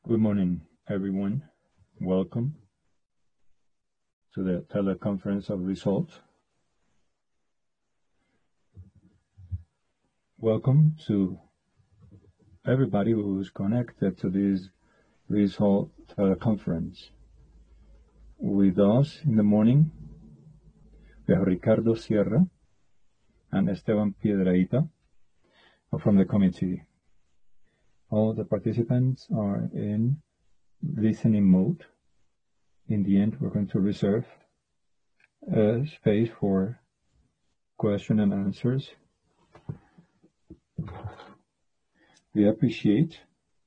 Good morning, everyone. Welcome to the teleconference of results. Welcome to everybody who is connected to this result teleconference. With us in the morning, we have Ricardo Sierra and Esteban Piedrahita from the committee. All the participants are in listening mode. In the end, we're going to reserve a space for question and answers. We appreciate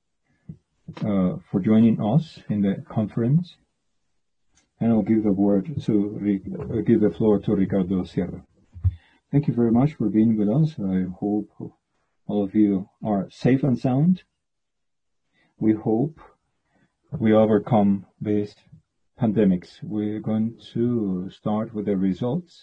for joining us in the conference, and I'll give the floor to Ricardo Sierra. Thank you very much for being with us. I hope all of you are safe and sound. We hope we overcome these pandemics. We're going to start with the results.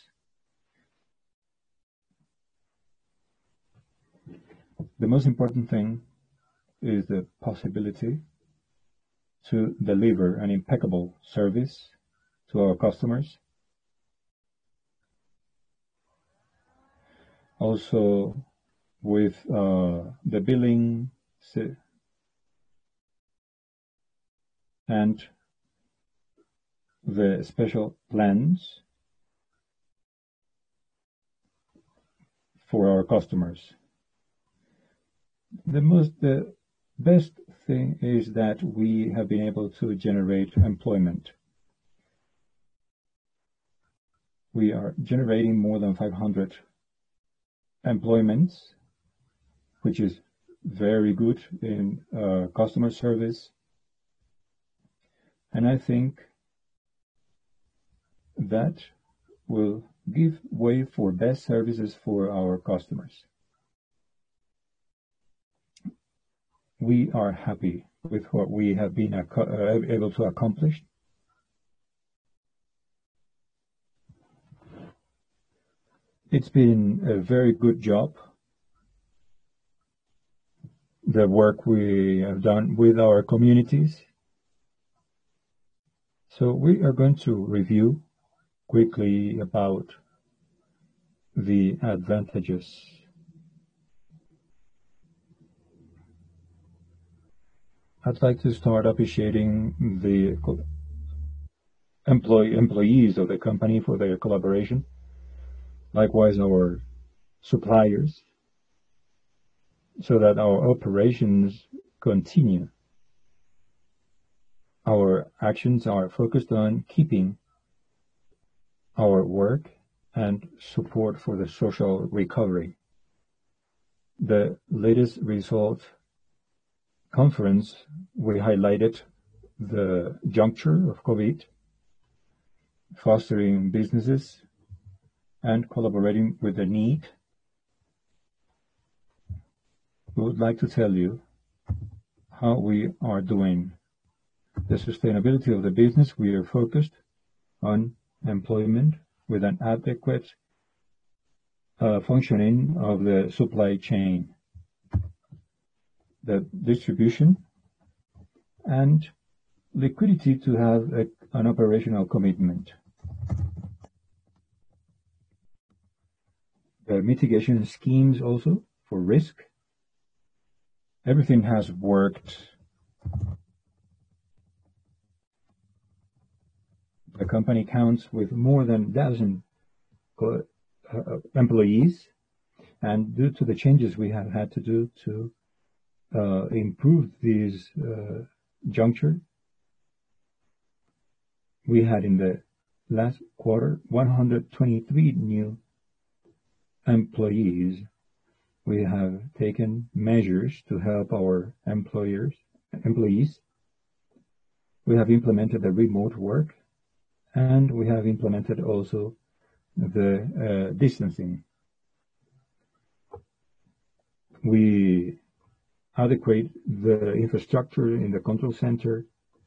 The most important thing is the possibility to deliver an impeccable service to our customers. Also, with the billing and the special plans for our customers. The best thing is that we have been able to generate employment. We are generating more than 500 employments, which is very good in customer service. And I think that will give way for best services for our customers. We are happy with what we have been able to accomplish. It's been a very good job, the work we have done with our communities. So we are going to review quickly about the advantages. I'd like to start appreciating the employees of the company for their collaboration. Likewise, our suppliers, so that our operations continue. Our actions are focused on keeping our work and support for the social recovery. The latest result conference, we highlighted the juncture of COVID, fostering businesses and collaborating with the need. We would like to tell you how we are doing. The sustainability of the business, we are focused on employment with an adequate functioning of the supply chain, the distribution, and liquidity to have an operational commitment. The mitigation schemes also for risk. Everything has worked. The company counts with more than 1,000 employees, and due to the changes we have had to do to improve this juncture, we had in the last quarter 123 new employees. We have taken measures to help our employees. We have implemented the remote work, and we have implemented also the distancing. We adequate the infrastructure in the control center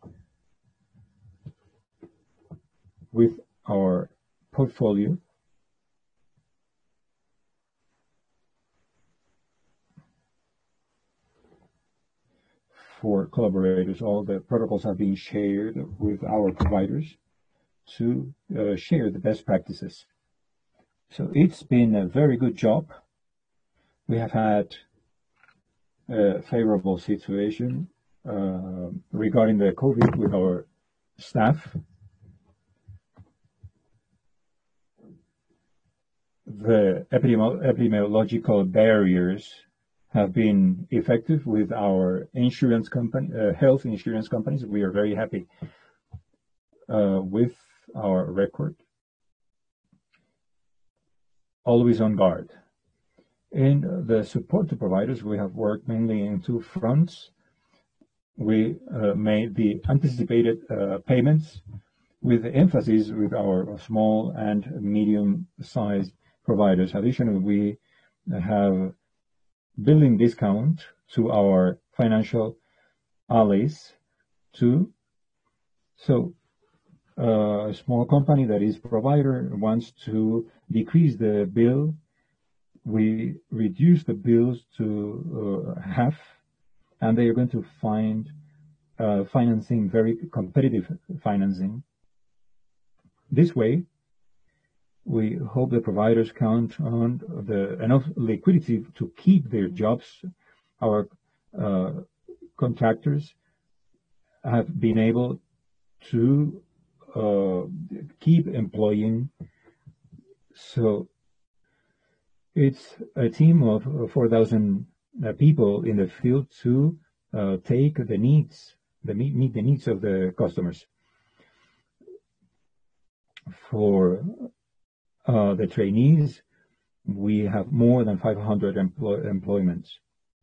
with our portfolio. for collaborators. All the protocols have been shared with our providers to share the best practices. So it's been a very good job. We have had a favorable situation regarding the COVID with our staff. The epidemiological barriers have been effective with our insurance company, health insurance companies. We are very happy with our record. Always on guard. In the support to providers, we have worked mainly in two fronts. We made the anticipated payments with emphasis with our small and medium-sized providers. Additionally, we have billing discount to our financial allies too. So a small company that is provider wants to decrease the bill. We reduce the bills to half, and they are going to find financing, very competitive financing. This way, we hope the providers count on enough liquidity to keep their jobs. Our contractors have been able to keep employing. So it's a team of 4,000 people in the field to take the needs, meet the needs of the customers. For the trainees, we have more than 500 employments.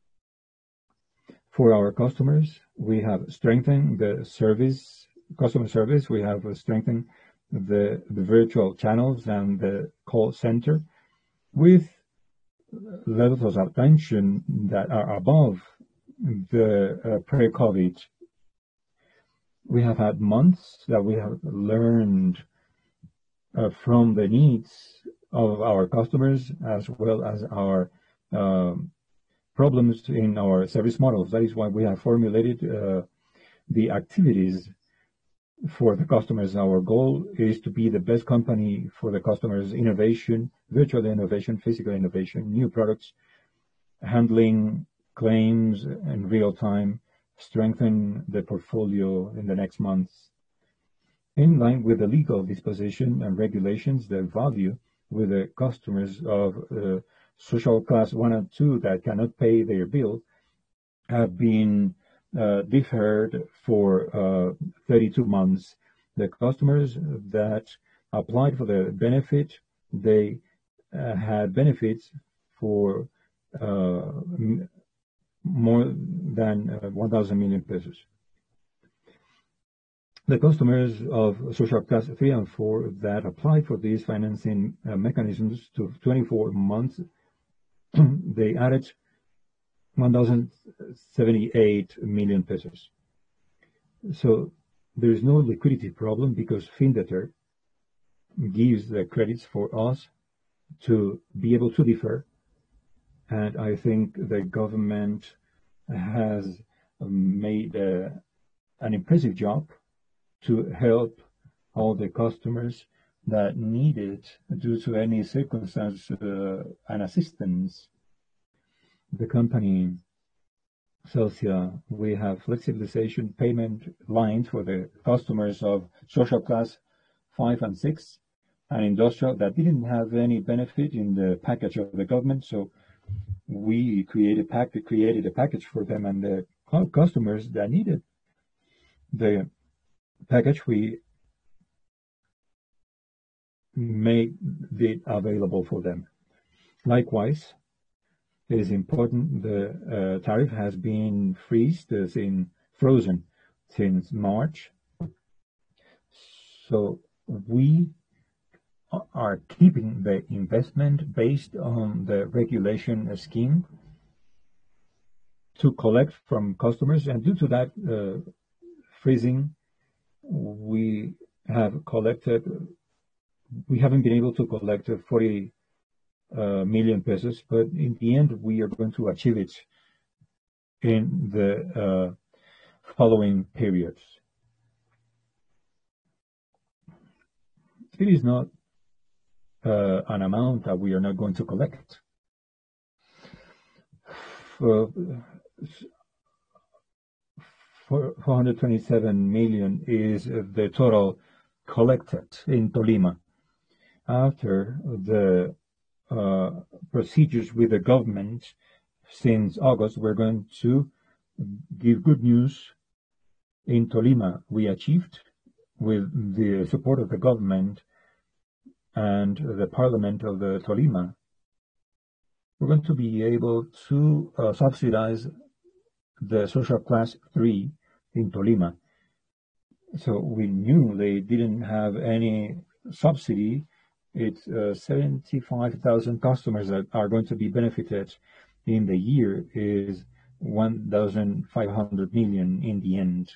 For our customers, we have strengthened the customer service. We have strengthened the virtual channels and the call center with levels of attention that are above the pre-COVID. We have had months that we have learned from the needs of our customers as well as our problems in our service models. That is why we have formulated the activities for the customers. Our goal is to be the best company for the customers: innovation, virtual innovation, physical innovation, new products, handling claims in real time, strengthen the portfolio in the next months. In line with the legal disposition and regulations, the value with the customers of social class 1 and 2 that cannot pay their bill have been deferred for 32 months. The customers that applied for the benefit, they had benefits for more than 1,000 million pesos. The customers of social class 3 and 4 that applied for these financing mechanisms to 24 months, they added 1,078 million pesos. So there is no liquidity problem because FinDeter gives the credits for us to be able to defer. And I think the government has made an impressive job to help all the customers that need it due to any circumstance and assistance. The company Celsia, we have flexibilization payment lines for the customers of social class 5 and 6 and industrial that didn't have any benefit in the package of the government. So we created a package for them, and the customers that needed the package, we made it available for them. Likewise, it is important the tariff has been frozen since March. So we are keeping the investment based on the regulation scheme to collect from customers, and due to that freezing, we haven't been able to collect 40 million pesos, but in the end we are going to achieve it in the following periods. It is not an amount that we are not going to collect. 427 million is the total collected in Tolima. After the procedures with the government since August, we're going to give good news. In Tolima, we achieved, with the support of the government and the Parliament of the Tolima, we're going to be able to subsidize the social class 3 in Tolima. So we knew they didn't have any subsidy. It's 75,000 customers that are going to be benefited in the year, is 1,500 million in the end.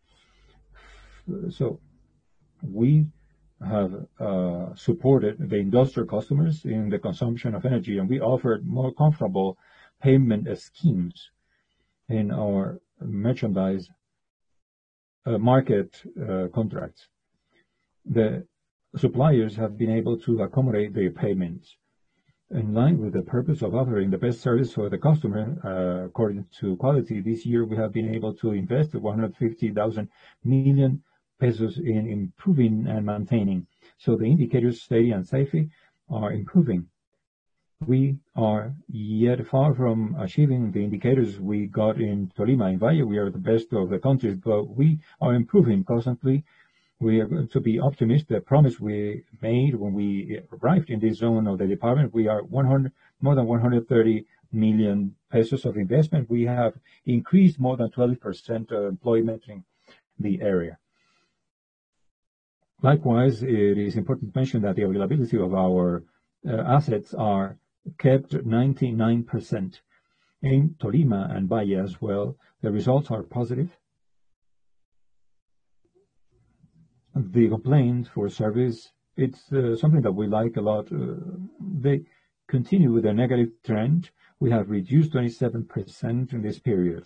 So we have supported the industrial customers in the consumption of energy, and we offered more comfortable payment schemes in our merchandise market contracts. The suppliers have been able to accommodate their payments in line with the purpose of offering the best service for the customer according to quality. This year we have been able to invest 150,000 million pesos in improving and maintaining. So the indicators steady and safety are improving. We are yet far from achieving the indicators we got in Tolima. In Valle, we are the best of the countries, but we are improving constantly. We are going to be optimistic. The promise we made when we arrived in this zone of the department, we are more than 130 million pesos of investment. We have increased more than 12% employment in the area. Likewise, it is important to mention that the availability of our assets are kept 99%. In Tolima and Valle as well, the results are positive. The complaints for service, it's something that we like a lot. They continue with a negative trend. We have reduced 27% in this period.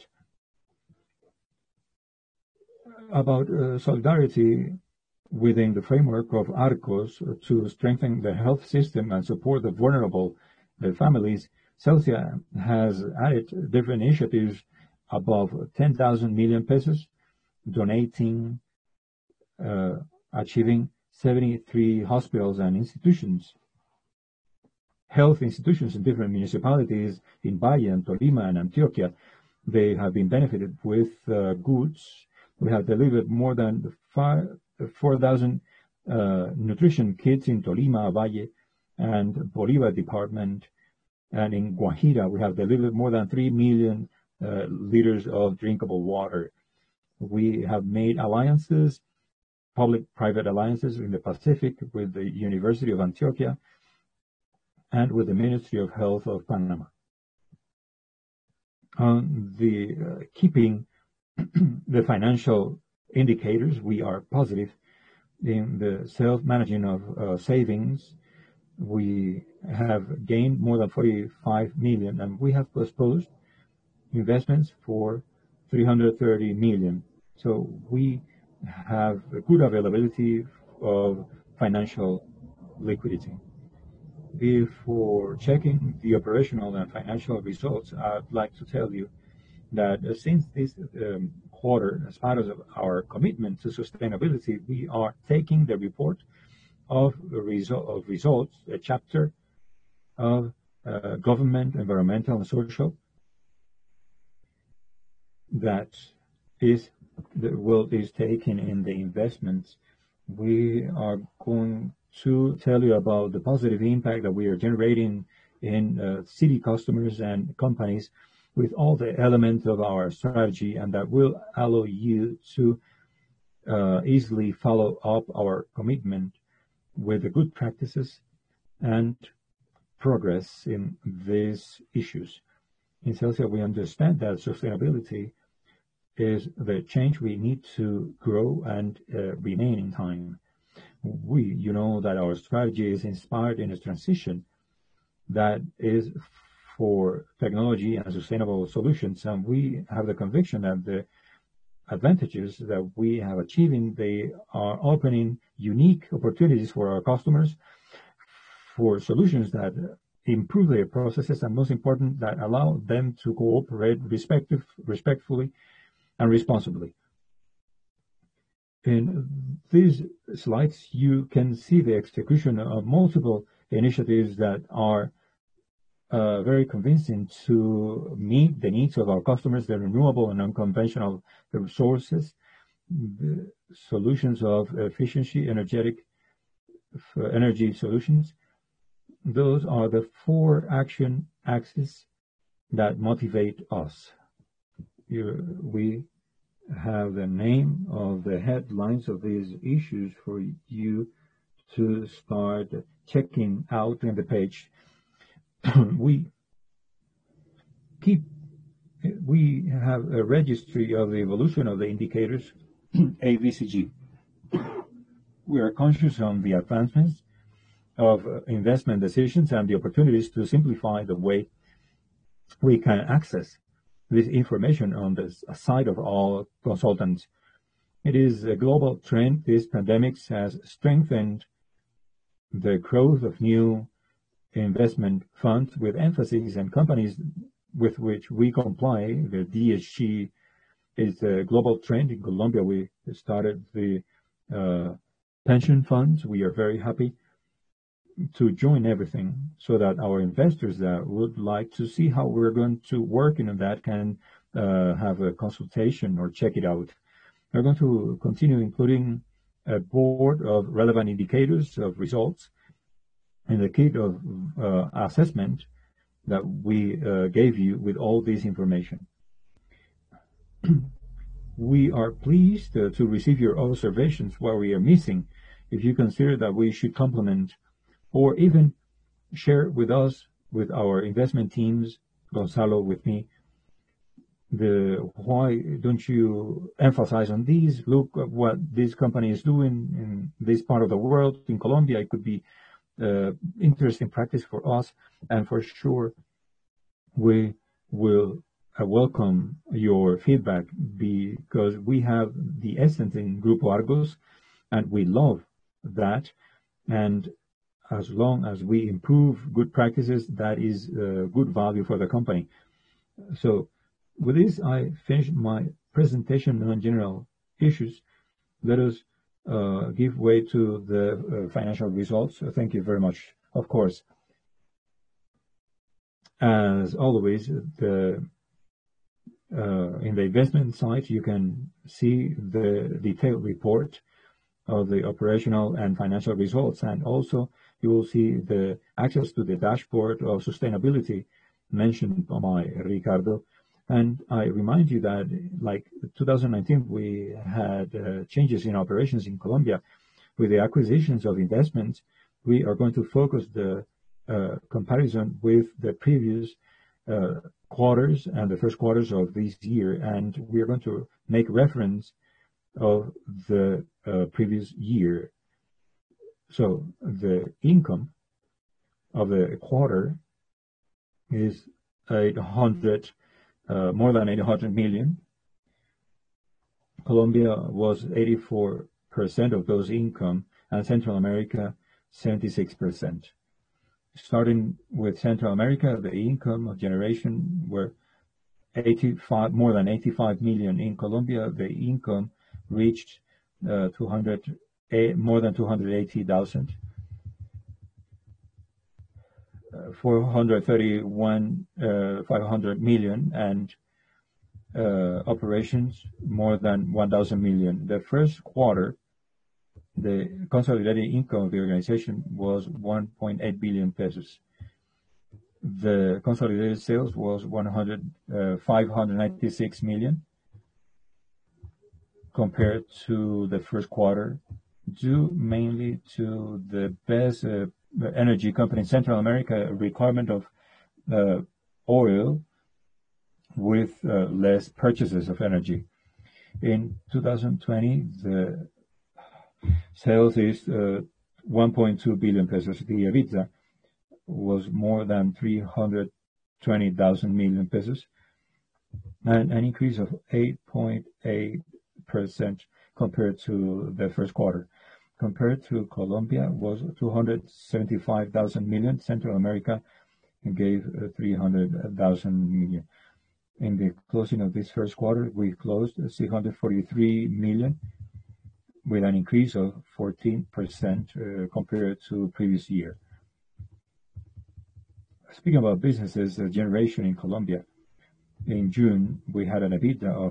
About solidarity within the framework of Arcos to strengthen the health system and support the vulnerable families, Celsia has added different initiatives above 10,000 million pesos, donating, achieving 73 hospitals and institutions, health institutions in different municipalities in Valle and Tolima and Antioquia. They have been benefited with goods. We have delivered more than 4,000 nutrition kits in Tolima, Valle, and Bolivar department. And in Guajira, we have delivered more than 3 million liters of drinkable water. We have made alliances, public-private alliances in the Pacific with the University of Antioquia and with the Ministry of Health of Panama. On the keeping the financial indicators, we are positive. In the self-managing of savings, we have gained more than 45 million, and we have postponed investments for 330 million. So we have a good availability of financial liquidity. Before checking the operational and financial results, I'd like to tell you that since this quarter, as part of our commitment to sustainability, we are taking the report of results, a chapter of government, environmental, and social, that is taken in the investments. We are going to tell you about the positive impact that we are generating in city customers and companies with all the elements of our strategy, and that will allow you to easily follow up our commitment with the good practices and progress in these issues. In Celsia, we understand that sustainability is the change we need to grow and remain in time. You know that our strategy is inspired in a transition that is for technology and sustainable solutions, and we have the conviction that the advantages that we have achieving, they are opening unique opportunities for our customers for solutions that improve their processes and, most important, that allow them to cooperate respectfully and responsibly. In these slides, you can see the execution of multiple initiatives that are very convincing to meet the needs of our customers, the renewable and unconventional resources, the solutions of efficiency, energy solutions. Those are the 4 action axes that motivate us. Here we have the name of the headlines of these issues for you to start checking out in the page. We have a registry of the evolution of the indicators, AVCG. We are conscious of the advancements of investment decisions and the opportunities to simplify the way we can access this information on the side of all consultants. It is a global trend. This pandemic has strengthened the growth of new investment funds with emphasis on companies with which we comply. The DSG is a global trend. In Colombia, we started the pension funds. We are very happy to join everything so that our investors that would like to see how we're going to work in that can have a consultation or check it out. We're going to continue including a board of relevant indicators of results in the kit of assessment that we gave you with all this information. We are pleased to receive your observations where we are missing. If you consider that we should complement or even share with us, with our investment teams, Gonzalo with me, why don't you emphasize on these? Look at what this company is doing in this part of the world. In Colombia, it could be interesting practice for us, and for sure we will welcome your feedback, because we have the essence in Grupo Argos and we love that, and as long as we improve good practices, that is good value for the company. So with this, I finish my presentation on general issues. Let us give way to the financial results. Thank you very much. Of course, as always, in the investment side, you can see the detailed report of the operational and financial results, and also you will see the access to the dashboard of sustainability mentioned by Ricardo. And I remind you that, like 2019, we had changes in operations in Colombia with the acquisitions of investments. We are going to focus the comparison with the previous quarters and the first quarters of this year, and we are going to make reference of the previous year. So the income of the quarter is more than 800 million. Colombia was 84% of those income, and Central America 76%. Starting with Central America, the income of generation were more than 85 million. In Colombia, the income reached more than 280,000, 500 million, and operations more than 1,000 million. The first quarter, the consolidated income of the organization was 1.8 billion pesos. The consolidated sales was 596 million compared to the first quarter, due mainly to the best energy company in Central America requirement of oil with less purchases of energy. In 2020, the sales is 1.2 billion pesos. The EBITDA was more than 320,000 million pesos, and an increase of 8.8 14% compared to the first quarter. Compared to Colombia was 275,000 million. Central America gave 300,000 million. In the closing of this first quarter, we closed 643 million with an increase of 14% compared to previous year. Speaking about businesses, generation in Colombia, in June, we had an EBITDA of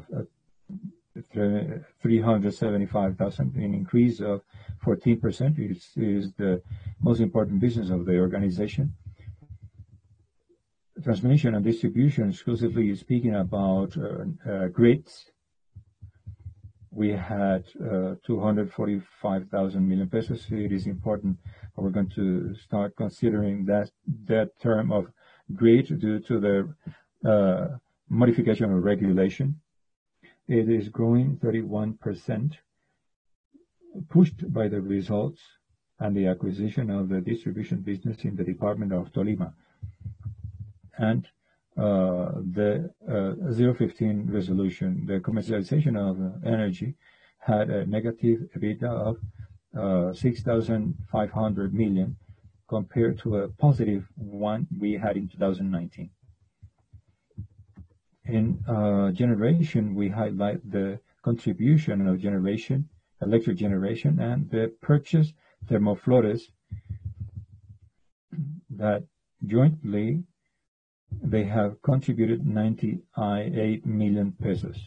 375,000, an increase of 14%. It is the most important business of the organization. Transmission and distribution, exclusively speaking about grids, we had 245,000 million pesos. It is important. We're going to start considering that term of grid due to the modification of regulation. It is growing 31%, pushed by the results and the acquisition of the distribution business in the department of Tolima. And the 015 resolution, the commercialization of energy, had a negative EBITDA of 6,500 million compared to a positive one we had in 2019. In generation, we highlight the contribution of generation, electric generation, and the purchase Termoflores that jointly they have contributed 98 million pesos.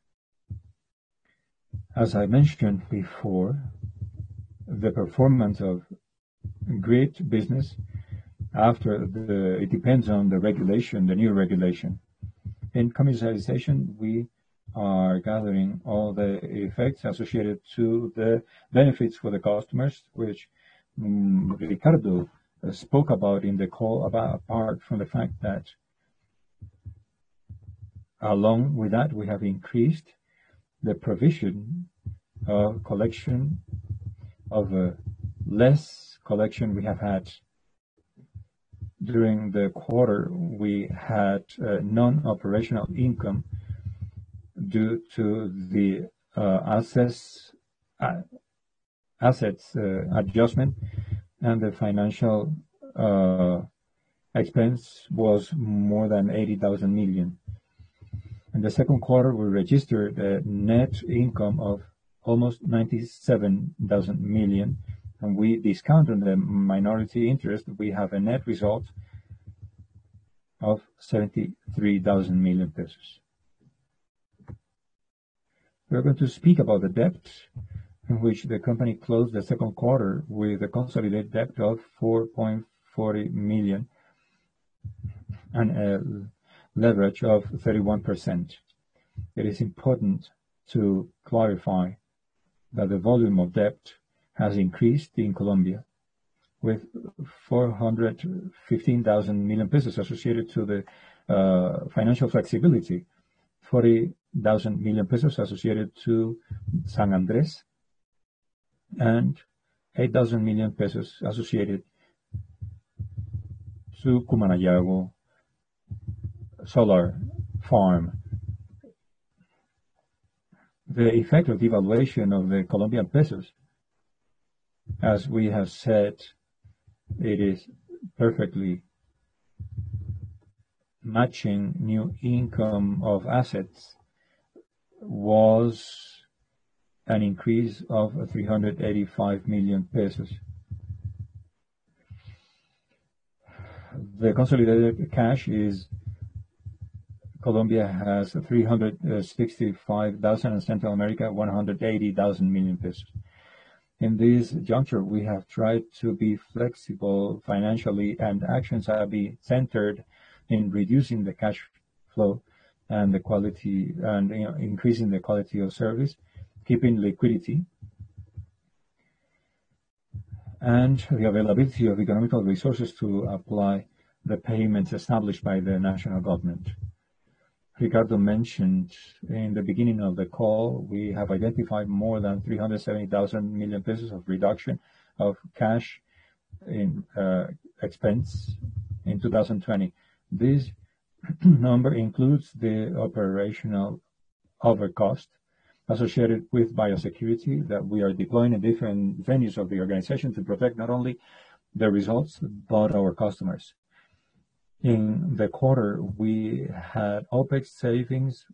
As I mentioned before, the performance of grid business it depends on the regulation, the new regulation. In commercialization, we are gathering all the effects associated to the benefits for the customers, which Ricardo spoke about in the call, apart from the fact that along with that, we have increased the provision of collection of less collection we have had. During the quarter, we had non-operational income due to the assets adjustment, and the financial expense was more than 80,000 million. In the second quarter, we registered a net income of almost 97,000 million, and we discounted the minority interest. We have a net result of 73,000 million pesos. We're going to speak about the debt, in which the company closed the second quarter with a consolidated debt of 4.40 million and a leverage of 31%. It is important to clarify that the volume of debt has increased in Colombia with 415,000 million pesos associated to the financial flexibility, 40,000 million pesos associated to San Andrés, and 8,000 million pesos associated to Cumanayago solar farm. The effect of devaluation of the Colombian pesos, as we have said, it is perfectly matching new income of assets, was an increase of 385 million pesos. The consolidated cash is Colombia has 365,000 and Central America 180,000 million pesos. In this juncture, we have tried to be flexible financially, and actions have been centered in reducing the cash flow and the quality, and increasing the quality of service, keeping liquidity, and the availability of economical resources to apply the payments established by the national government. Ricardo mentioned in the beginning of the call, we have identified more than 370,000 million pesos of reduction of cash in expense in 2020. This number includes the operational overcost associated with biosecurity that we are deploying in different venues of the organization to protect not only the results but our customers. In the quarter, we had OpEx savings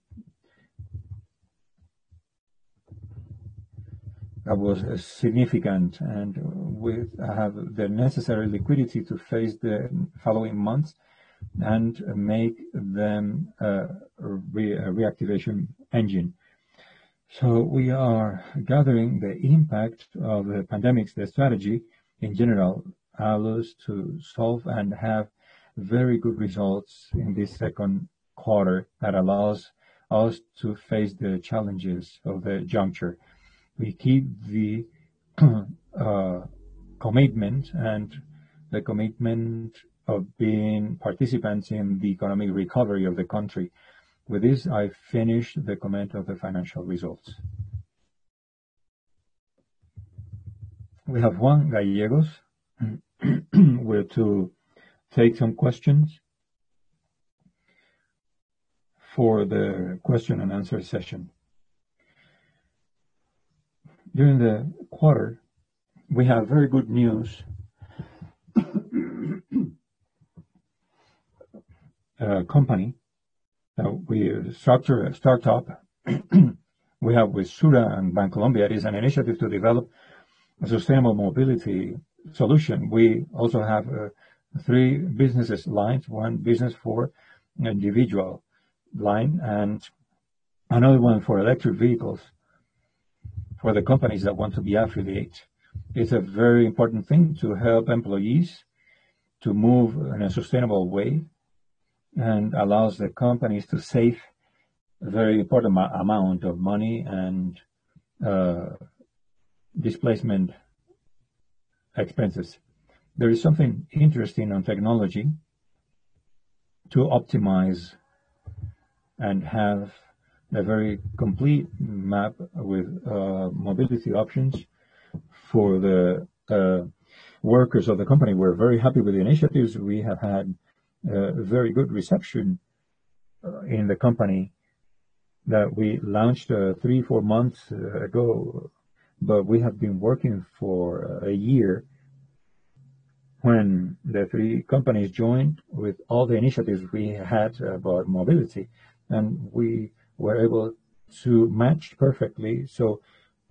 that was significant, and we have the necessary liquidity to face the following months and make them a reactivation engine. So we are gathering the impact of the pandemics. The strategy in general allows us to solve and have very good results in this second quarter that allows us to face the challenges of the juncture. We keep the commitment and the commitment of being participants in the economic recovery of the country. With this, I finish the comment of the financial results. We have Juan Gallegos to take some questions for the question and answer session. During the quarter, we have very good news. Company that we structure a startup we have with Sura and Bancolombia. It is an initiative to develop a sustainable mobility solution. We also have 3 businesses lines, one business for individual line and another one for electric vehicles for the companies that want to be affiliate. It's a very important thing to help employees to move in a sustainable way and allows the companies to save a very important amount of money and displacement expenses. There is something interesting on technology to optimize and have a very complete map with mobility options for the workers of the company. We're very happy with the initiatives. We have had very good reception in the company that we launched 3-4 months ago, but we have been working for a year when the 3 companies joined with all the initiatives we had about mobility, and we were able to match perfectly. So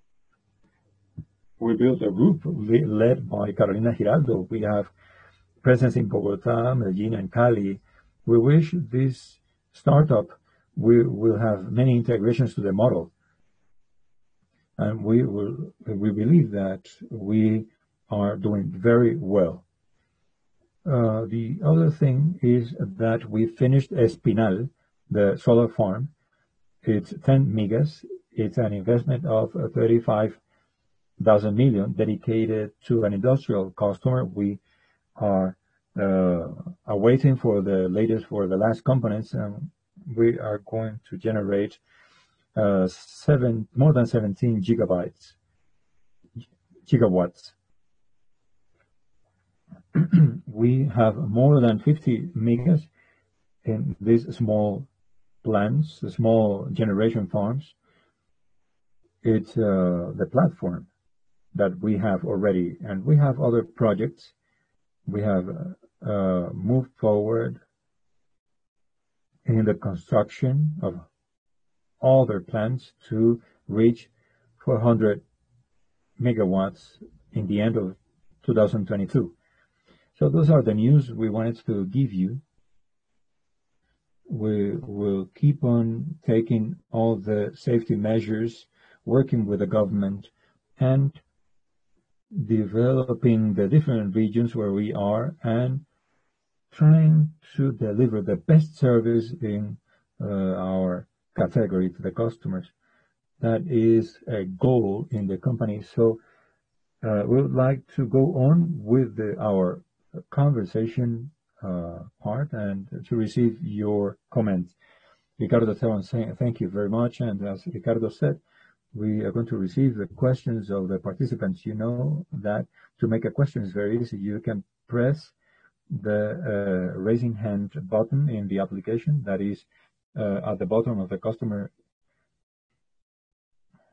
we built a group led by Carolina Giraldo. We have presence in Bogota, Medellin, and Cali. We wish this startup will have many integrations to the model, and we believe that we are doing very well. The other thing is that we finished Espinal, the solar farm. It's 10 megas. It's an investment of 35,000 million dedicated to an industrial customer. We are awaiting for the last components, and we are going to generate more than 17 gigawatts. We have more than 50 megas in these small plants, the small generation farms. It's the platform that we have already, and we have other projects. We have moved forward in the construction of other plants to reach 400 megawatts in the end of 2022. So those are the news we wanted to give you. We will keep on taking all the safety measures, working with the government, and developing the different regions where we are and trying to deliver the best service in our category to the customers. That is a goal in the company. So we would like to go on with our conversation part and to receive your comments. Ricardo Esteban saying thank you very much, and as Ricardo said, we are going to receive the questions of the participants. You know that to make a question is very easy. You can press the raising hand button in the application that is at the bottom of the customer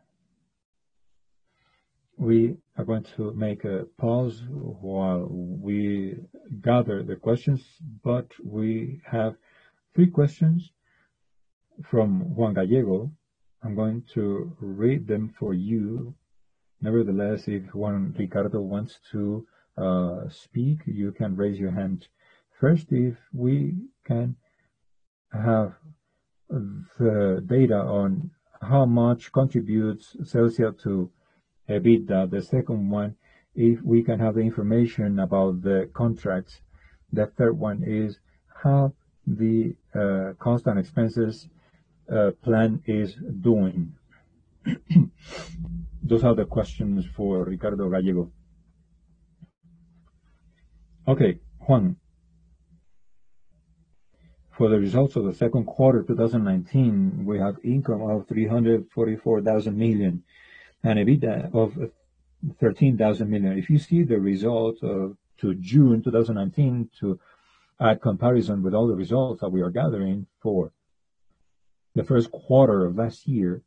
We are going to make a pause while we gather the questions, but we have three questions from Juan Gallego. I'm going to read them for you. Nevertheless, if Juan Ricardo wants to speak, you can raise your hand. First, if we can have the data on how much contributes Celsia to EBITDA. The second one, if we can have the information about the contracts. The third one is how the cost and expenses plan is doing. Those are the questions for Ricardo Gallego. Okay, Juan. For the results of the second quarter 2019, we have income of 344,000 million and EBITDA of 13,000 million. If you see the result to June 2019 to add comparison with all the results that we are gathering for the first quarter of last year,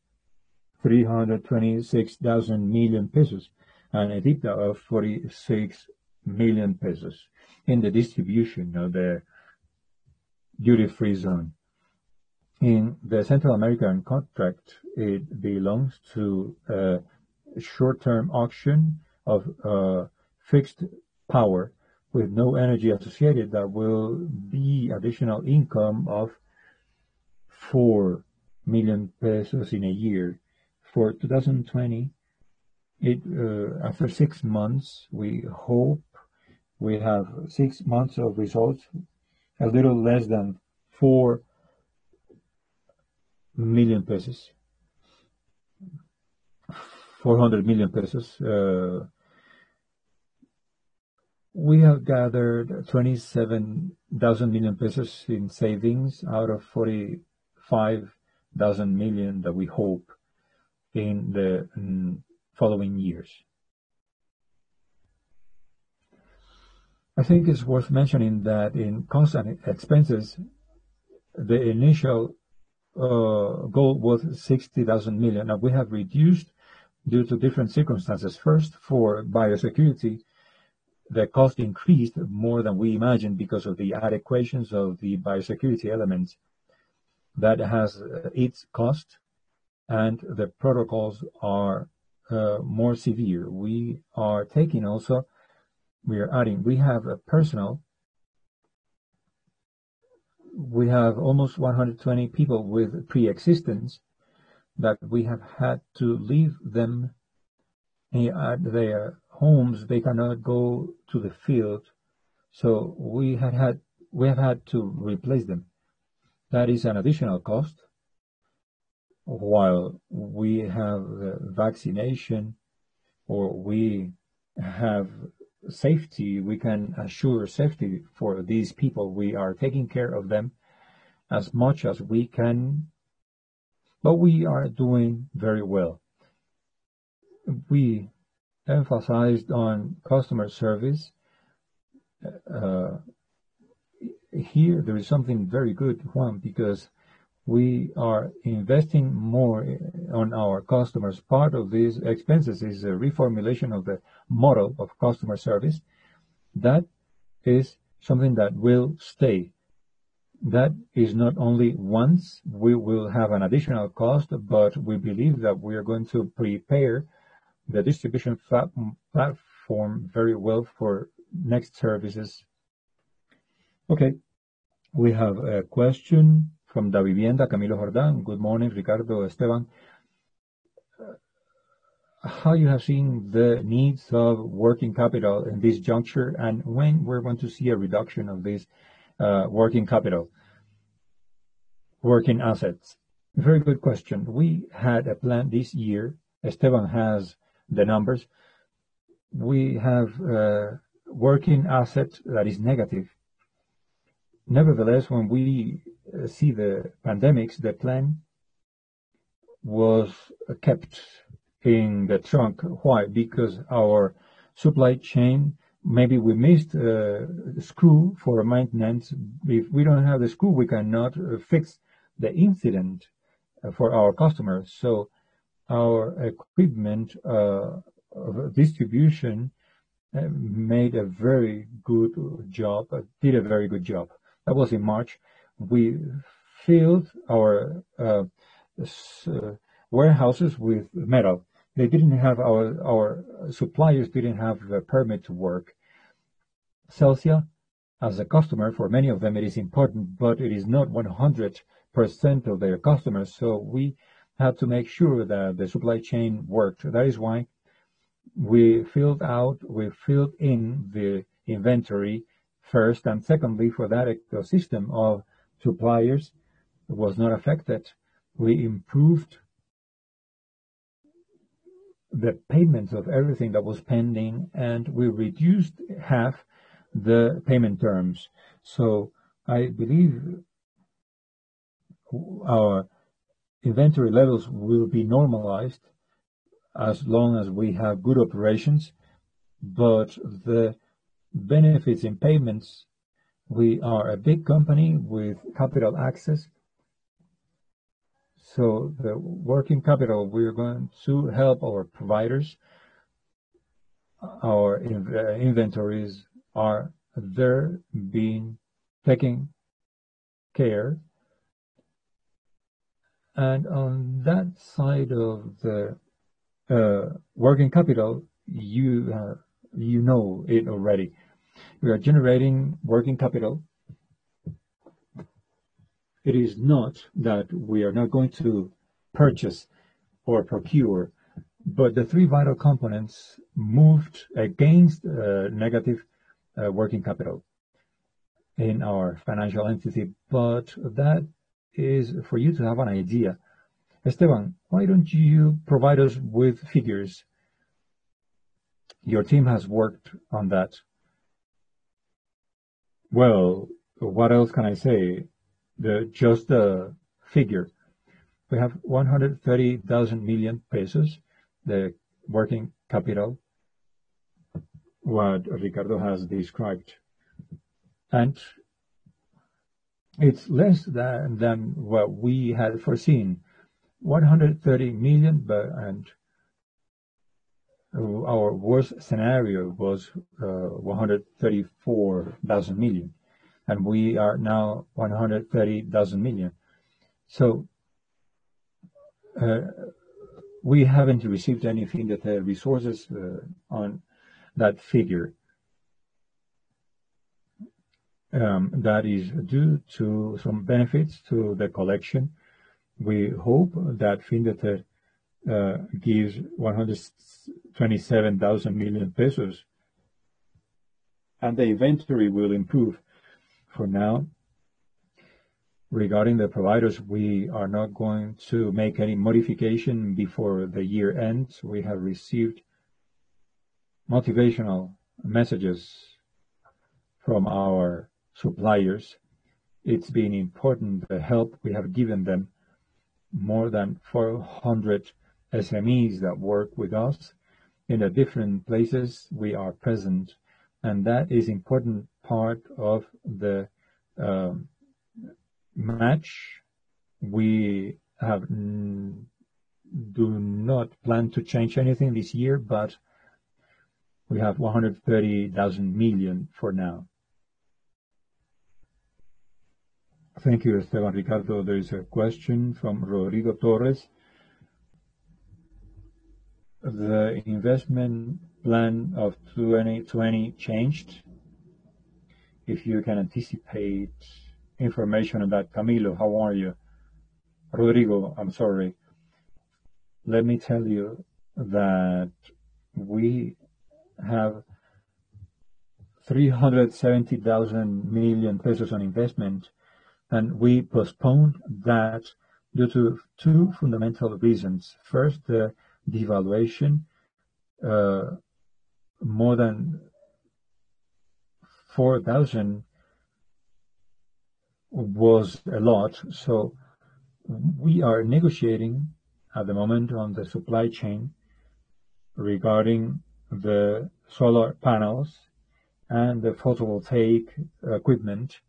326,000 million pesos and EBITDA of 46 million pesos in the distribution of the duty-free zone. In the Central American contract, it belongs to a short-term auction of fixed power with no energy associated. That will be additional income of 4 million pesos in a year. For 2020, after 6 months, we hope we have 6 months of results, a little less than 4 million pesos, 400 million pesos. We have gathered 27,000 million pesos in savings out of 45,000 million that we hope in the following years. I think it's worth mentioning that in constant expenses, the initial goal was 60,000 million. Now we have reduced due to different circumstances. First, for biosecurity, the cost increased more than we imagined because of the adequations of the biosecurity elements. That has its cost, and the protocols are more severe. We are taking also, we are adding, we have a personnel. We have almost 120 people with pre-existence that we have had to leave them at their homes. They cannot go to the field, so we have had to replace them. That is an additional cost. While we have vaccination, or we have safety, we can assure safety for these people. We are taking care of them as much as we can, but we are doing very well. We emphasized on customer service. Here there is something very good, Juan, because we are investing more on our customers. Part of these expenses is a reformulation of the model of customer service. That is something that will stay. That is not only once. We will have an additional cost, but we believe that we are going to prepare the distribution platform very well for next services. Okay, we have a question from Da Vivienda, Camilo Jordan. Good morning, Ricardo, Esteban. How you have seen the needs of working capital in this juncture, and when we're going to see a reduction of this working capital, working assets? Very good question. We had a plan this year. Esteban has the numbers. We have a working asset that is negative. Nevertheless, when we see the pandemics, the plan was kept in the trunk. Why? Because our supply chain, maybe we missed a screw for maintenance. If we don't have the screw, we cannot fix the incident for our customers. So our equipment distribution made a very good job, did a very good job. That was in March. We filled our warehouses with metal. They didn't have our suppliers didn't have the permit to work. Celsia, as a customer, for many of them it is important, but it is not 100% of their customers. So we had to make sure that the supply chain worked. That is why we filled in the inventory first, and secondly, for that ecosystem of suppliers was not affected. We improved the payments of everything that was pending, and we reduced half the payment terms. So I believe our inventory levels will be normalized as long as we have good operations, but the benefits in payments, we are a big company with capital access. So the working capital, we're going to help our providers. Our inventories are there being taken care. And on that side of the working capital, you know it already. We are generating working capital. It is not that we are not going to purchase or procure, but the three vital components moved against negative working capital in our financial entity. But that is for you to have an idea. Esteban, why don't you provide us with figures? Your team has worked on that. Well, what else can I say? Just the figure. We have 130,000 million pesos, the working capital, what Ricardo has described. And it's less than what we had foreseen. 130 million, and our worst scenario was 134,000 million, and we are now 130,000 million. So we haven't received anything that resources on that figure. That is due to some benefits to the collection. We hope that Findete gives 127,000 million pesos, and the inventory will improve. For now, regarding the providers, we are not going to make any modification before the year ends. We have received motivational messages from our suppliers. It's been important, the help we have given them. More than 400 SMEs that work with us in the different places we are present, and that is important part of the match. We do not plan to change anything this year, but we have 130,000 million for now. Thank you, Esteban. Ricardo. There is a question from Rodrigo Torres. The investment plan of 2020 changed. If you can anticipate information on that. Camilo, how are you? Rodrigo, I'm sorry. Let me tell you that we have 370,000 million pesos on investment, and we postponed that due to two fundamental reasons. First, the devaluation, more than 4,000 was a lot. So we are negotiating at the moment on the supply chain regarding the solar panels and the photovoltaic equipment.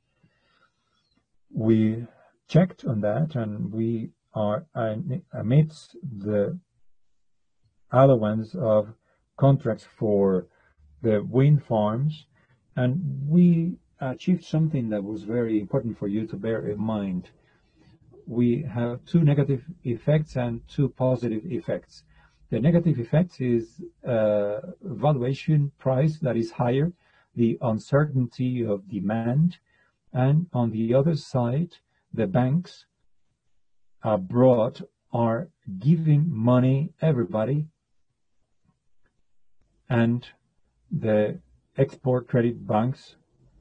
We checked on that, and we are amidst the allowance of contracts for the wind farms, and we achieved something that was very important for you to bear in mind. We have two negative effects and two positive effects. The negative effect is valuation price that is higher, the uncertainty of demand, and on the other side, the banks abroad are giving money everybody, and the export credit banks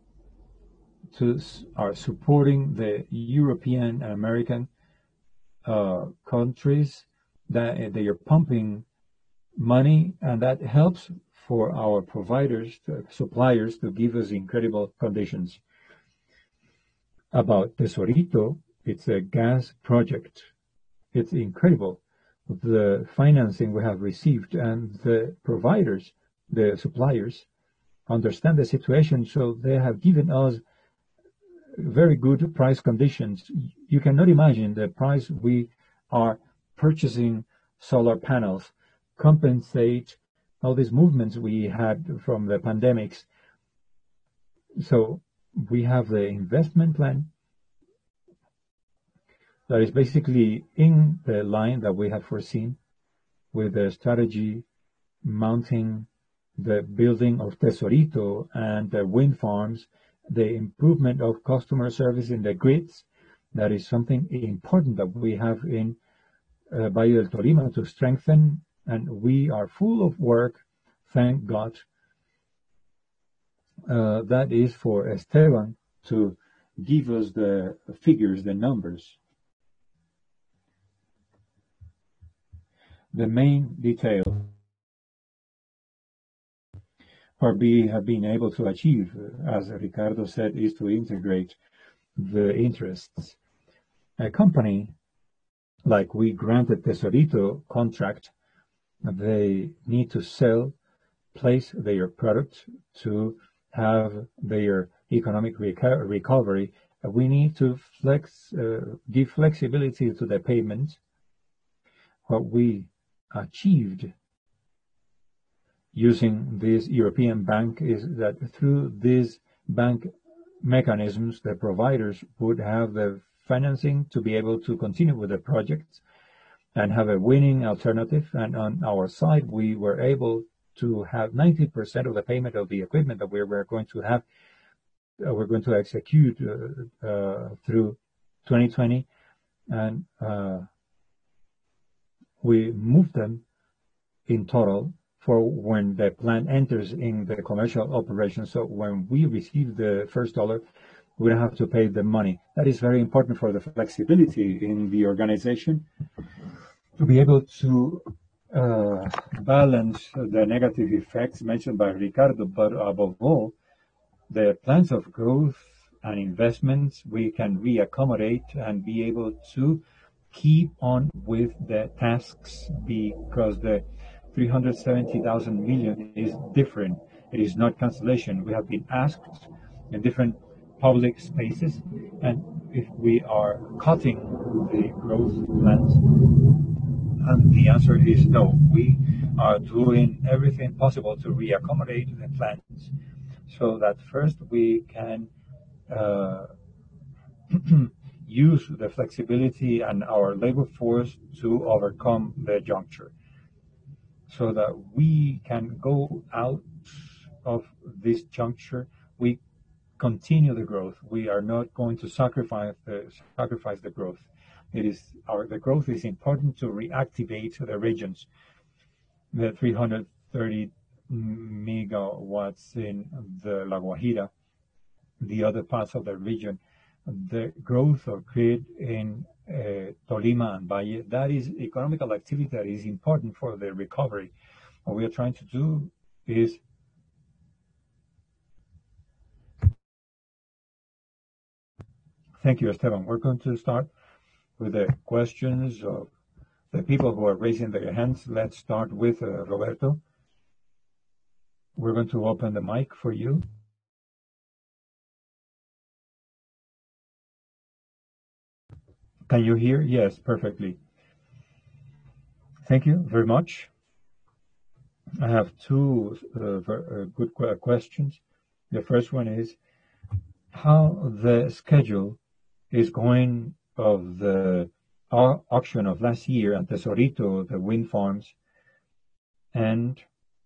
are supporting the European and American countries that they are pumping money, and that helps for our providers, suppliers, to give us incredible conditions. About Tesorito, it's a gas project. It's incredible the financing we have received, and the providers, the suppliers, understand the situation, so they have given us very good price conditions. You cannot imagine the price we are purchasing solar panels, compensate all these movements we had from the pandemics. So we have the investment plan that is basically in the line that we have foreseen, with the strategy mounting the building of Tesorito and the wind farms, the improvement of customer service in the grids. That is something important that we have in Valle del Tolima to strengthen, and we are full of work, thank God. That is for Esteban to give us the figures, the numbers. The main detail what we have been able to achieve, as Ricardo said, is to integrate the interests. A company like we granted Tesorito contract, they need to sell, place their product to have their economic recovery. We need to give flexibility to the payment. What we achieved using this European bank is that through these bank mechanisms, the providers would have the financing to be able to continue with the projects and have a winning alternative. And on our side, we were able to have 90% of the payment of the equipment that we're going to have, we're going to execute through 2020. And we moved them in total for when the plant enters in the commercial operation. So when we receive the first dollar, we don't have to pay the money. That is very important for the flexibility in the organization to be able to balance the negative effects mentioned by Ricardo, but above all, the plans of growth and investments we can reaccommodate and be able to keep on with the tasks, because the 370,000 million is different. It is not cancellation. We have been asked in different public spaces, and if we are cutting the growth plans, and the answer is no. We are doing everything possible to reaccommodate the plans so that first we can use the flexibility and our labor force to overcome the juncture, so that we can go out of this juncture. We continue the growth. We are not going to sacrifice the growth. The growth is important to reactivate the regions. The 330 megawatts in the La Guajira, the other parts of the region, the growth of grid in Tolima and Valle, that is economical activity that is important for the recovery. What we are trying to do is thank you, Esteban. We're going to start with the questions of the people who are raising their hands. Let's start with Roberto. We're going to open the mic for you. Can you hear? Yes, perfectly. Thank you very much. I have two good questions. The first one is how the schedule is going of the auction of last year at Tesorito, the wind farms, and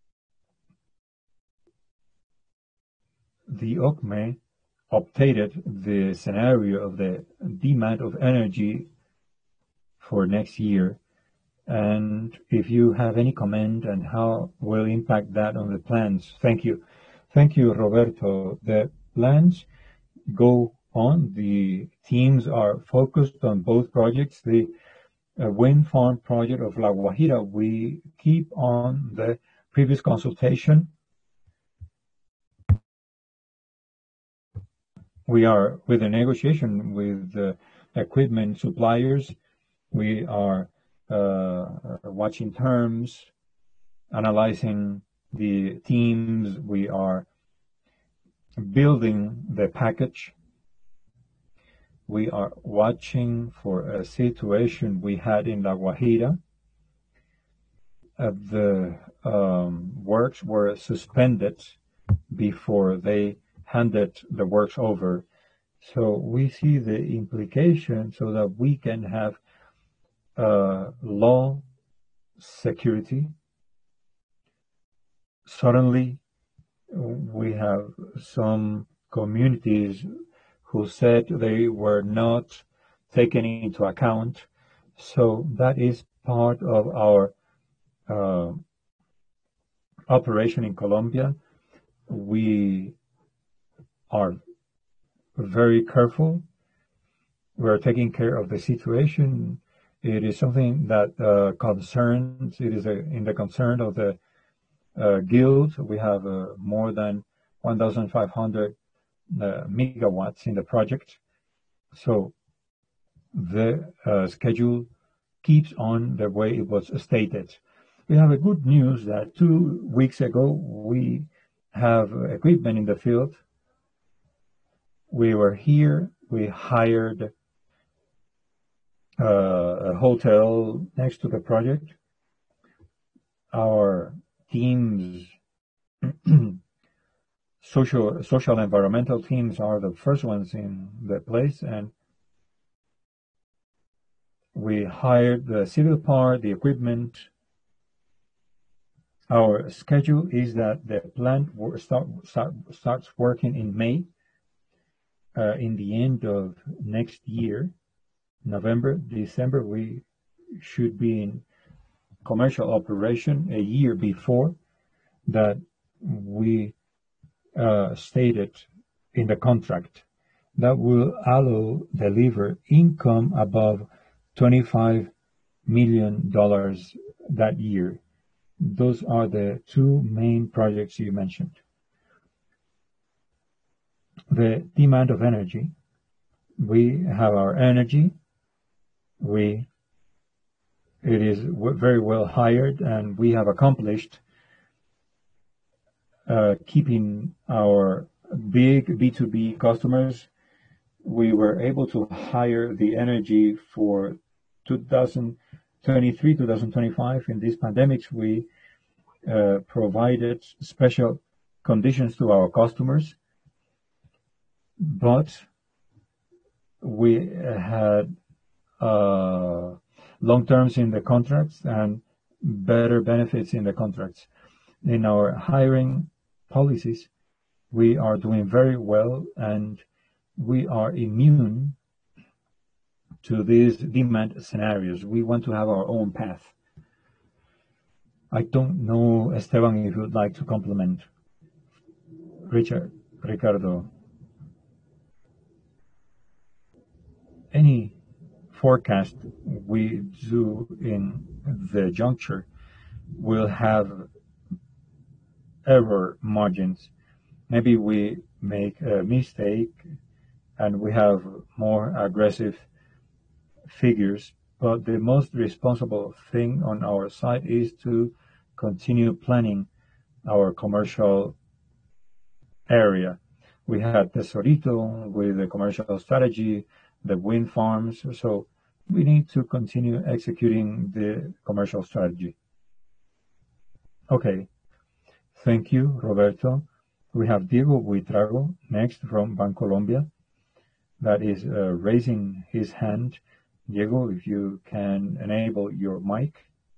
the OCME updated the scenario of the demand of energy for next year. And if you have any comment and how will impact that on the plans. Thank you. Thank you, Roberto. The plans go on. The teams are focused on both projects. The wind farm project of La Guajira, we keep on the previous consultation. We are with a negotiation with the equipment suppliers. We are watching terms, analyzing the teams. We are building the package. We are watching for a situation we had in La Guajira. The works were suspended before they handed the works over. So we see the implication so that we can have law security. Suddenly, we have some communities who said they were not taken into account. So that is part of our operation in Colombia. We are very careful. We are taking care of the situation. It is something that concerns, it is in the concern of the guild. We have more than 1,500 megawatts in the project. So the schedule keeps on the way it was stated. We have a good news that 2 weeks ago we have equipment in the field. We were here. We hired a hotel next to the project. Our teams, social environmental teams are the first ones in the place, and we hired the civil part, the equipment. Our schedule is that the plant starts working in May. In the end of next year, November, December, we should be in commercial operation a year before that we stated in the contract. That will allow deliver income above $25 million that year. Those are the two main projects you mentioned. The demand of energy. We have our energy. It is very well hired, and we have accomplished keeping our big B2B customers. We were able to hire the energy for 2023, 2025. In these pandemics, we provided special conditions to our customers, but we had long terms in the contracts and better benefits in the contracts. In our hiring policies, we are doing very well, and we are immune to these demand scenarios. We want to have our own path. I don't know, Esteban, if you would like to compliment. Ricardo, any forecast we do in the juncture will have error margins. Maybe we make a mistake and we have more aggressive figures, but the most responsible thing on our side is to continue planning our commercial area. We had Tesorito with the commercial strategy, the wind farms, so we need to continue executing the commercial strategy. Okay, Thank you, Roberto. We have Diego Buitrago next from Bancolombia that is raising his hand. Diego, if you can enable your mic.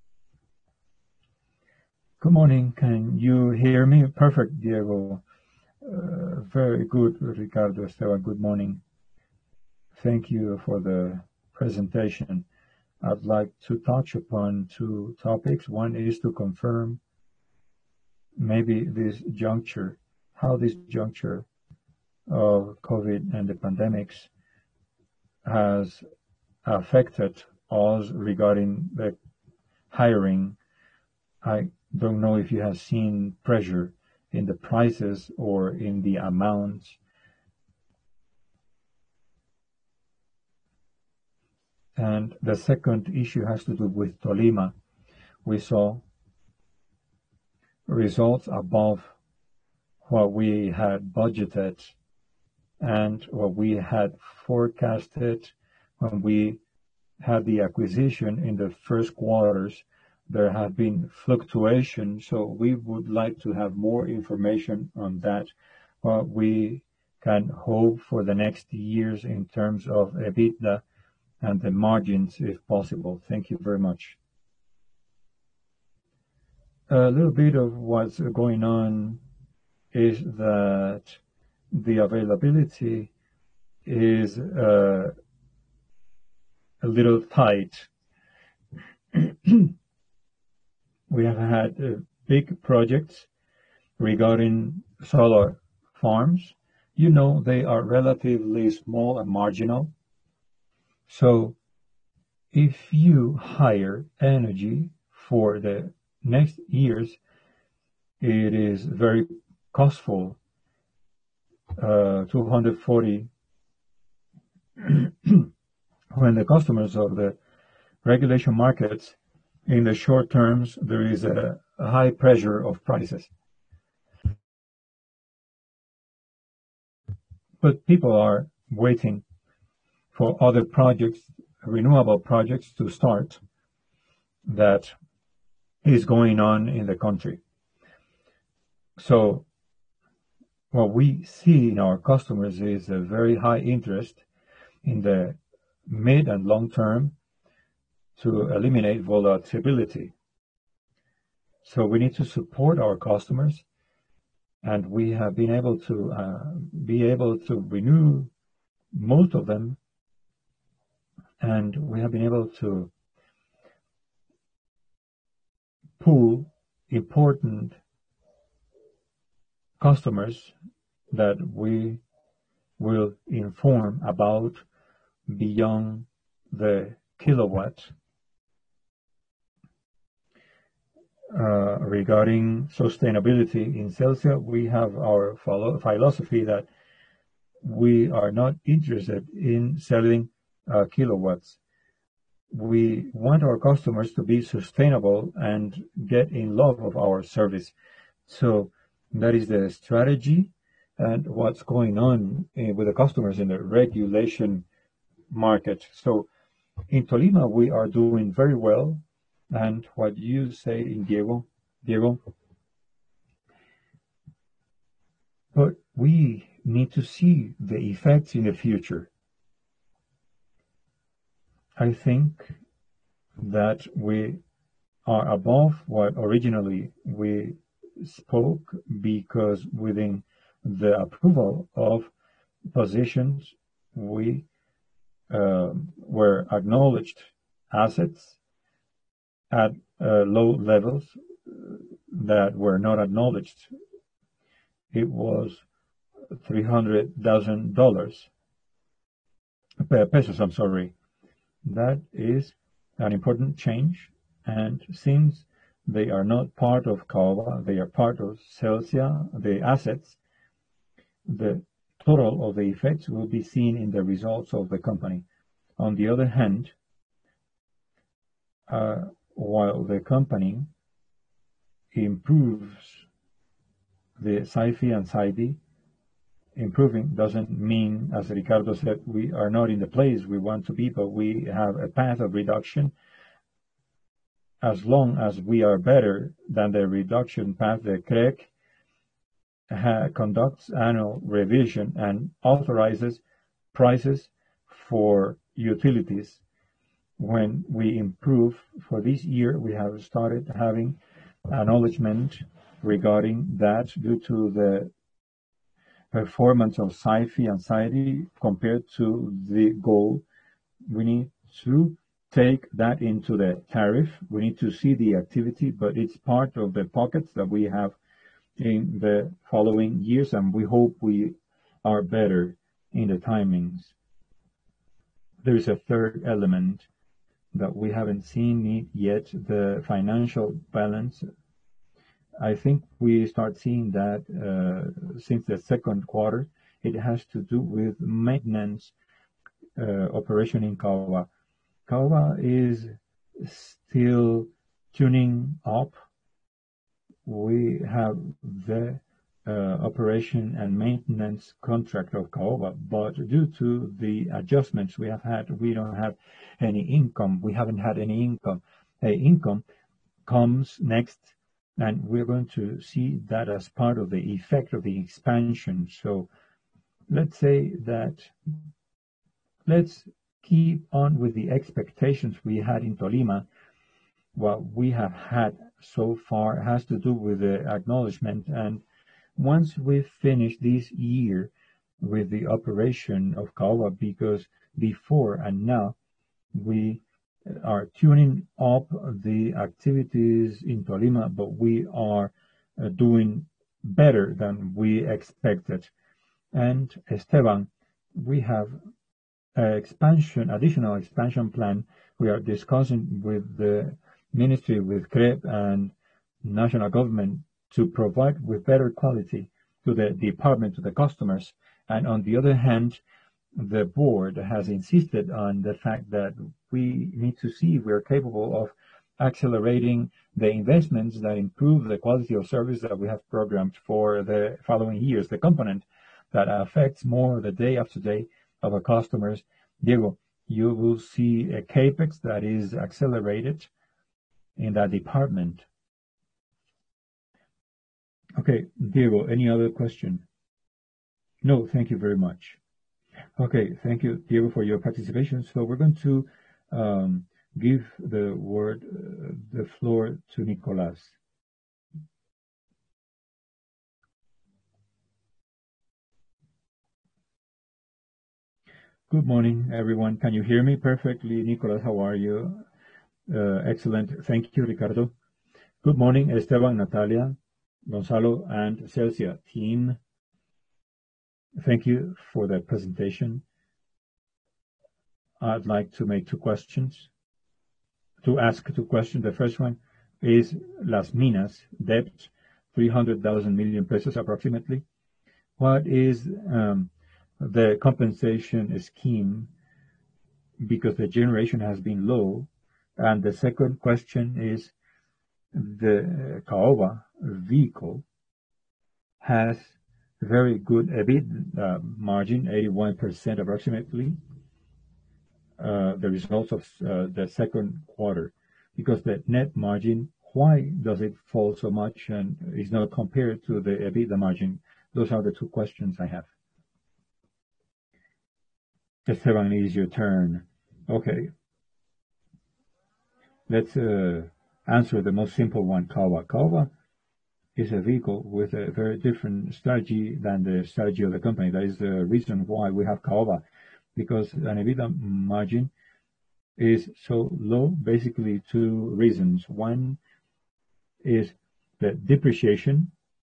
Good morning. Can you hear me? Perfect, Diego. Very good, Ricardo Esteban. Good morning. Thank you for the presentation. I'd like to touch upon two topics. One is to confirm maybe how this juncture of COVID and the pandemics has affected us regarding the hiring. I don't know if you have seen pressure in the prices or in the amounts. And the second issue has to do with Tolima. We saw results above what we had budgeted and what we had forecasted when we had the acquisition in the first quarters. There have been fluctuations, so we would like to have more information on that, what we can hope for the next years in terms of EBITDA and the margins, if possible. Thank you very much. A little bit of what's going on is that the availability is a little tight. We have had big projects regarding solar farms. You know, they are relatively small and marginal. So if you hire energy for the next years, it is very costful. 240 when the customers of the regulation markets in the short terms, there is a high pressure of prices. But people are waiting for other projects, renewable projects to start that is going on in the country. So what we see in our customers is a very high interest in the mid and long term to eliminate volatility. So we need to support our customers, and we have been able to renew most of them, and we have been able to pull important customers that we will inform about beyond the kilowatt. Regarding sustainability in Celsia, we have our philosophy that we are not interested in selling kilowatts. We want our customers to be sustainable and get in love of our service. So that is the strategy and what's going on with the customers in the regulation market. So in Tolima, we are doing very well. And what you say in Diego, but we need to see the effects in the future. I think that we are above what originally we spoke, because within the approval of positions, we were acknowledged assets at low levels that were not acknowledged. It was $300,000 pesos. I'm sorry. That is an important change, and since they are not part of Caoba, they are part of Celsia, the assets, the total of the effects will be seen in the results of the company. On the other hand, while the company improves the SAIFI and SAIDI, improving doesn't mean, as Ricardo said, we are not in the place we want to be, but we have a path of reduction. As long as we are better than the reduction path, the CREC conducts annual revision and authorizes prices for utilities. When we improve for this year, we have started having acknowledgement regarding that due to the performance of SAIFI and SAIDI compared to the goal. We need to take that into the tariff. We need to see the activity, but it's part of the pockets that we have in the following years, and we hope we are better in the timings. There is a third element that we haven't seen it yet, the financial balance. I think we start seeing that since the second quarter. It has to do with maintenance operation in Caoba. Caoba is still tuning up. We have the operation and maintenance contract of Caoba, but due to the adjustments we have had, we don't have any income. We haven't had any income. Income comes next, and we're going to see that as part of the effect of the expansion. So let's say that let's keep on with the expectations we had in Tolima. What we have had so far has to do with the acknowledgement, and once we finish this year with the operation of Caoba, because before and now we are tuning up the activities in Tolima, but we are doing better than we expected. And Esteban, we have additional expansion plan. We are discussing with the ministry, with CREP and national government to provide with better quality to the department, to the customers. And on the other hand, the board has insisted on the fact that we need to see if we're capable of accelerating the investments that improve the quality of service that we have programmed for the following years, the component that affects more the day after day of our customers. Diego, you will see a capex that is accelerated in that department. Okay, Diego, any other question? No, thank you very much. Okay, thank you, Diego, for your participation. So we're going to give the floor to Nicolas. Good morning, everyone. Can you hear me perfectly? Nicolas, how are you? Excellent. Thank you, Ricardo. Good morning, Esteban, Natalia, Gonzalo, and Celsia team. Thank you for the presentation. I'd like to make ask two questions. The first one is Las Minas debt, 300,000 million pesos approximately. What is the compensation scheme, because the generation has been low? And the second question is the Caoba vehicle has very good EBIT margin, 81% approximately, the results of the second quarter, because the net margin, why does it fall so much and is not compared to the EBITDA margin? Those are the two questions I have. Esteban, it is your turn. Okay. Let's answer the most simple one, Caoba. Caoba is a vehicle with a very different strategy than the strategy of the company. That is the reason why we have Caoba, because an EBITDA margin is so low, basically two reasons. One is the depreciation,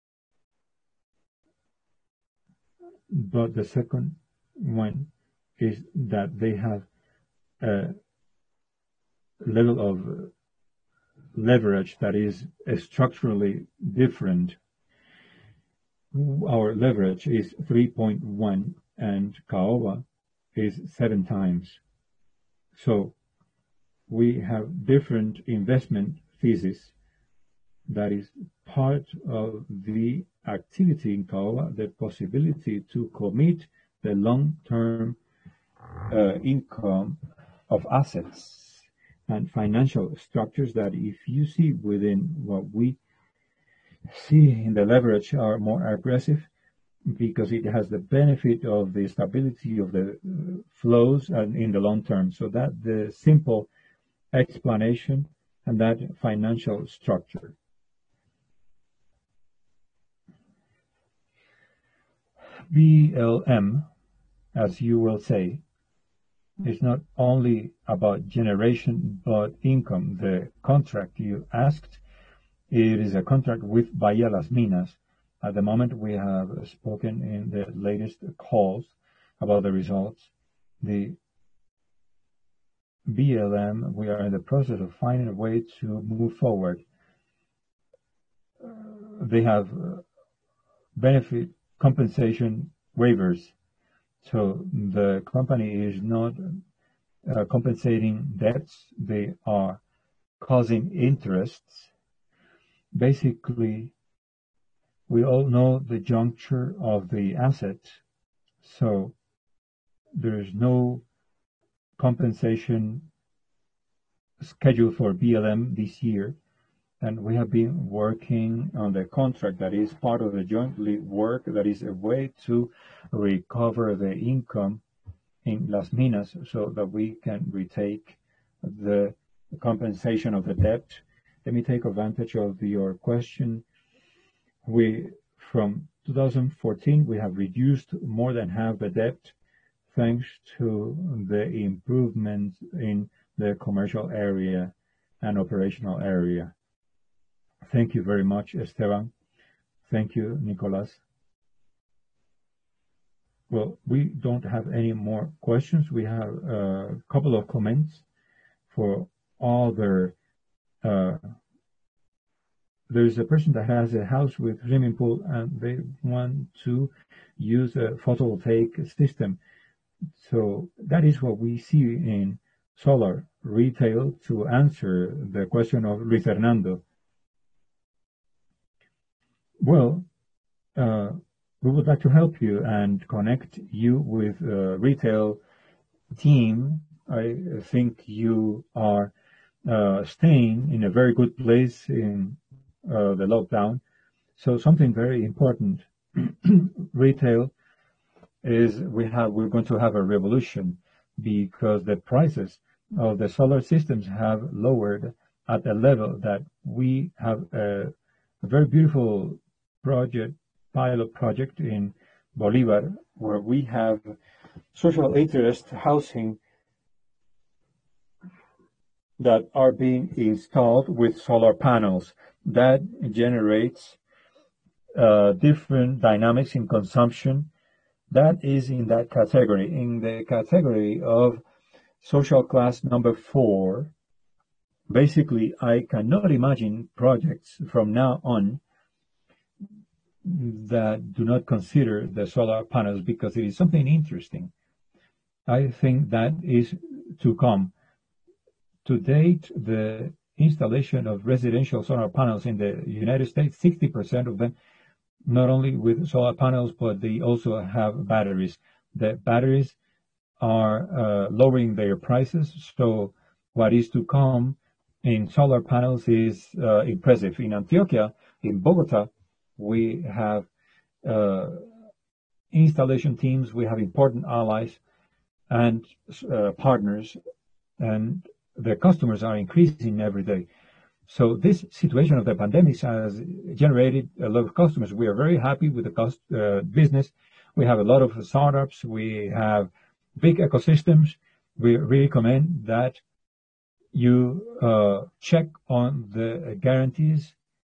but the second one is that they have a level of leverage that is structurally different. Our leverage is 3.1 and Caoba is 7 times. So we have different investment thesis. That is part of the activity in Caoba, the possibility to commit the long-term income of assets and financial structures that if you see within what we see in the leverage are more aggressive because it has the benefit of the stability of the flows and in the long term. So that the simple explanation and that financial structure. BLM, as you will say, is not only about generation but income. The contract you asked, it is a contract with Bahía Las Minas. At the moment, we have spoken in the latest calls about the results. The BLM, we are in the process of finding a way to move forward. They have benefit compensation waivers. So the company is not compensating debts, they are causing interests. Basically, we all know the juncture of the asset, so there's no compensation scheduled for BLM this year. And we have been working on the contract that is part of the jointly work that is a way to recover the income in Las Minas so that we can retake the compensation of the debt. Let me take advantage of your question. From 2014, we have reduced more than half the debt thanks to the improvements in the commercial area and operational area. Thank you very much, Esteban. Thank you, Nicolas. Well, we don't have any more questions. We have a couple of comments for other. There's a person that has a house with swimming pool and they want to use a photovoltaic system. So that is what we see in solar retail to answer the question of Luis Fernando. Well, we would like to help you and connect you with a retail team. I think you are staying in a very good place in the lockdown. So something very important, retail is we're going to have a revolution because the prices of the solar systems have lowered at a level that we have a very beautiful pilot project in Bolivar, where we have social interest housing that are being installed with solar panels. That generates different dynamics in consumption. That is in that category. In the category of social class number 4, basically, I cannot imagine projects from now on that do not consider the solar panels because it is something interesting. I think that is to come. To date, the installation of residential solar panels in the United States, 60% of them, not only with solar panels, but they also have batteries. The batteries are lowering their prices, so what is to come in solar panels is impressive. In Antioquia, in Bogota, we have installation teams, we have important allies and partners, and the customers are increasing every day. So this situation of the pandemic has generated a lot of customers. We are very happy with the business. We have a lot of startups. We have big ecosystems. We recommend that you check on the guarantees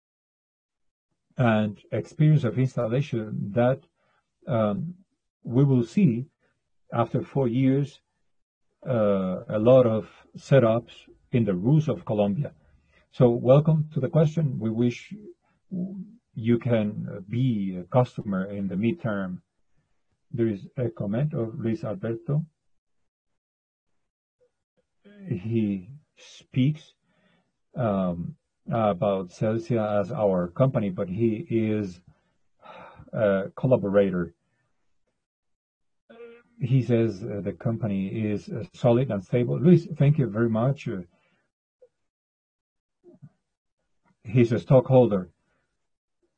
and experience of installation that we will see after 4 years a lot of setups in the rules of Colombia. So welcome to the question. We wish you can be a customer in the midterm. There is a comment of Luis Alberto. He speaks about Celsia as our company, but he is a collaborator. He says the company is solid and stable. Luis, thank you very much. He's a stockholder.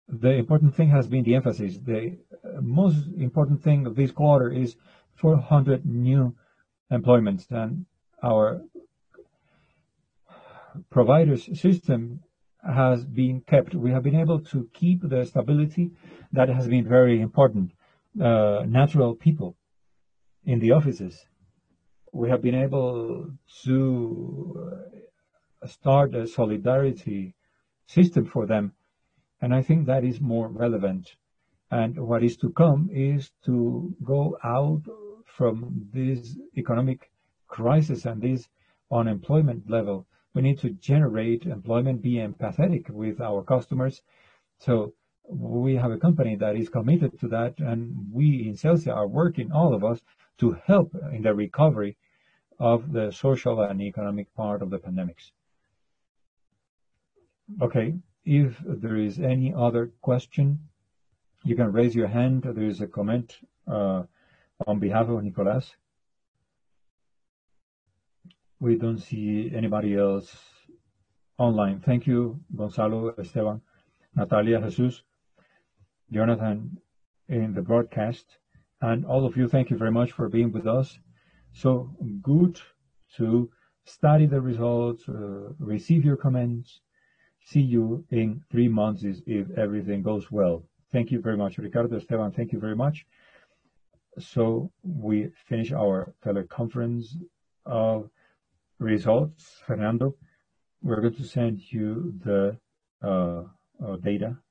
the important thing has been the emphasis. The most important thing of this quarter is 400 new employments, and our providers system has been kept. We have been able to keep the stability that has been very important. Natural people in the offices. We have been able to start a solidarity system for them, and I think that is more relevant. And what is to come is to go out from this economic crisis and this unemployment level. We need to generate employment, be empathetic with our customers. So we have a company that is committed to that, and we in Celsia are working, all of us, to help in the recovery of the social and economic part of the pandemics. Okay, if there is any other question, you can raise your hand. There is a comment on behalf of Nicolas. We don't see anybody else online. Thank you, Gonzalo, Esteban, Natalia, Jesus, Jonathan in the broadcast, and all of you. Thank you very much for being with us. So good to study the results, receive your comments. See you in 3 months if everything goes well. Thank you very much, Ricardo, Esteban. Thank you very much. So we finish our teleconference of results. Fernando, we're going to send you the data